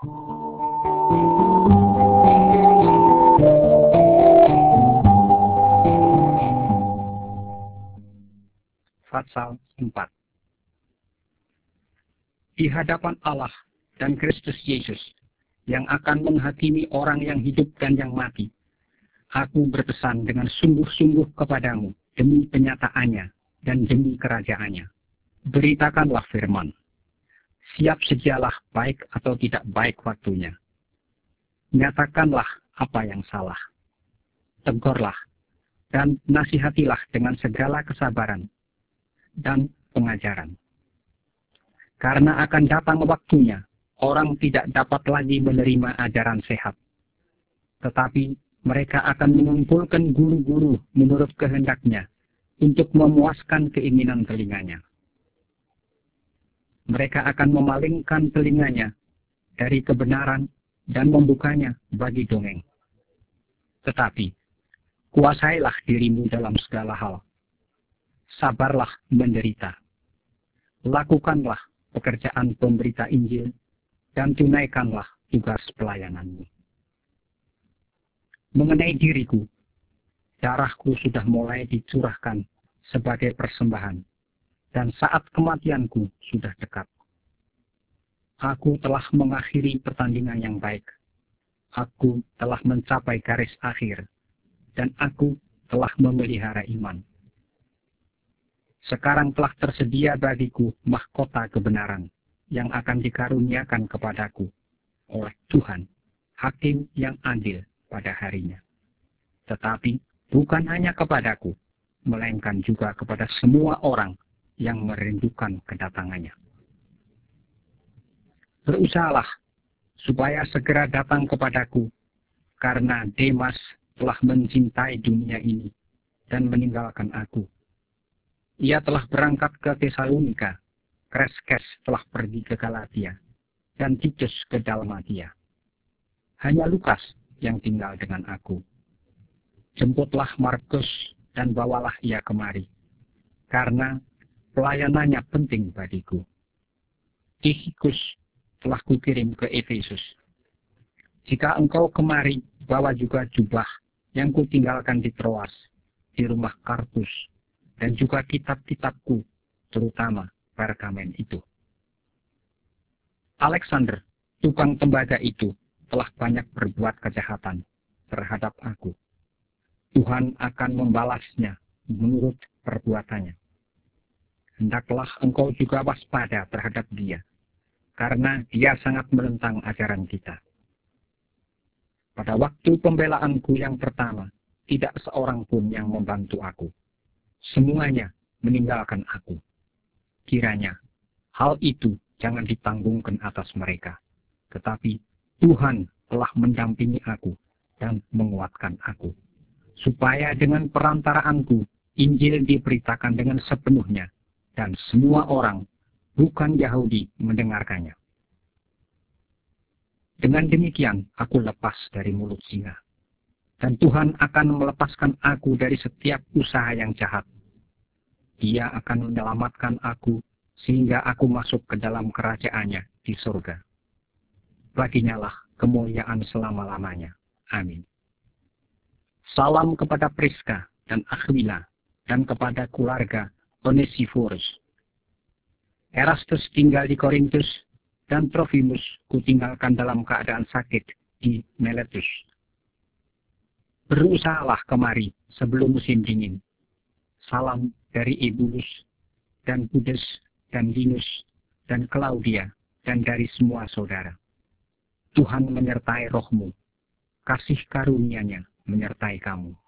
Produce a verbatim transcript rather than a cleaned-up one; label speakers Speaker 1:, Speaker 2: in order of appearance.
Speaker 1: Pasal empat. Di hadapan Allah dan Kristus Yesus yang akan menghakimi orang yang hidup dan yang mati, aku berpesan dengan sungguh-sungguh kepadamu demi penyataannya dan demi kerajaannya. Beritakanlah firman. Siap sedialah baik atau tidak baik waktunya. Nyatakanlah apa yang salah. Tegurlah dan nasihatilah dengan segala kesabaran dan pengajaran. Karena akan datang waktunya, orang tidak dapat lagi menerima ajaran sehat. Tetapi mereka akan mengumpulkan guru-guru menurut kehendaknya untuk memuaskan keinginan telinganya. Mereka akan memalingkan telinganya dari kebenaran dan membukanya bagi dongeng. Tetapi kuasailah dirimu dalam segala hal. Sabarlah menderita. Lakukanlah pekerjaan pemberita Injil dan tunaikanlah tugas pelayananmu. Mengenai diriku, darahku sudah mulai dicurahkan sebagai persembahan, dan saat kematianku sudah dekat. Aku telah mengakhiri pertandingan yang baik. Aku telah mencapai garis akhir, dan aku telah memelihara iman. Sekarang telah tersedia bagiku mahkota kebenaran yang akan dikaruniakan kepadaku oleh Tuhan, Hakim yang adil pada harinya. Tetapi bukan hanya kepadaku, melainkan juga kepada semua orang yang merindukan kedatangannya. Berusahalah supaya segera datang kepadaku, karena Demas telah mencintai dunia ini dan meninggalkan aku. Ia telah berangkat ke Tesalonika, Kreskes telah pergi ke Galatia, dan Titus ke Dalmatia. Hanya Lukas yang tinggal dengan aku. Jemputlah Markus dan bawalah ia kemari, karena pelayanannya penting bagiku. Tikhikus telah kukirim ke Efesus. Jika engkau kemari, bawa juga jubah yang kutinggalkan di Troas, di rumah Karpus, dan juga kitab-kitabku, terutama pergamen itu. Alexander, tukang tembaga itu, telah banyak berbuat kejahatan terhadap aku. Tuhan akan membalasnya menurut perbuatannya. Hendaklah engkau juga waspada terhadap dia, karena dia sangat menentang ajaran kita. Pada waktu pembelaanku yang pertama, tidak seorang pun yang membantu aku. Semuanya meninggalkan aku. Kiranya hal itu jangan ditanggungkan atas mereka. Tetapi Tuhan telah mendampingi aku dan menguatkan aku. Supaya dengan perantaraanku, Injil diberitakan dengan sepenuhnya. Dan semua orang, bukan Yahudi, mendengarkannya. Dengan demikian, aku lepas dari mulut singa. Dan Tuhan akan melepaskan aku dari setiap usaha yang jahat. Dia akan menyelamatkan aku sehingga aku masuk ke dalam kerajaannya di surga. Baginya lah kemuliaan selama-lamanya. Amin. Salam kepada Priska dan Aquila dan kepada keluarga Onesiphorus. Erastus tinggal di Korintus dan Trofimus kutinggalkan dalam keadaan sakit di Miletus. Berusahalah kemari sebelum musim dingin. Salam dari Eubulus dan Pudes dan Linus dan Claudia dan dari semua saudara. Tuhan menyertai rohmu. Kasih karunia-Nya menyertai kamu.